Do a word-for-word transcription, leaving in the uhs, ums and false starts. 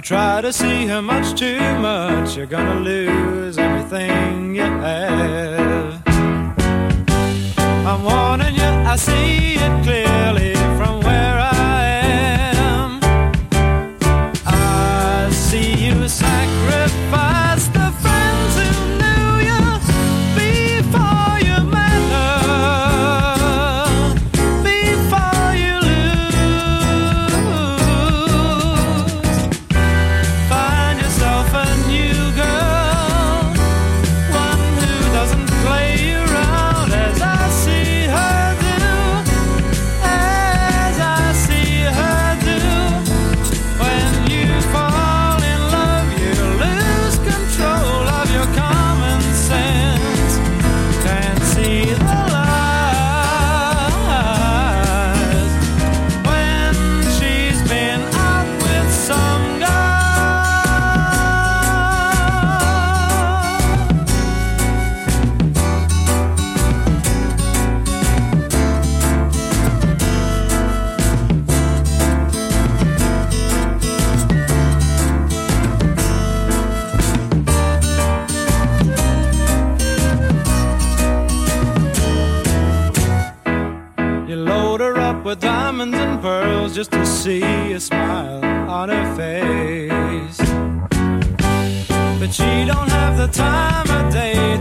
try to see her much too much, you're gonna lose everything you have. I'm warning you, I see it clearly from where I am. I see you sacrifice the friends who knew you before you met her, before you lose. Find yourself a new girl, one who doesn't play you around as I see her do, as I see her do. When you fall in love, you lose control of your common sense. Can't see the lies when she's been out with some guy. You load her up with diamonds and pearls just to see a smile on her face. But she don't have the time of day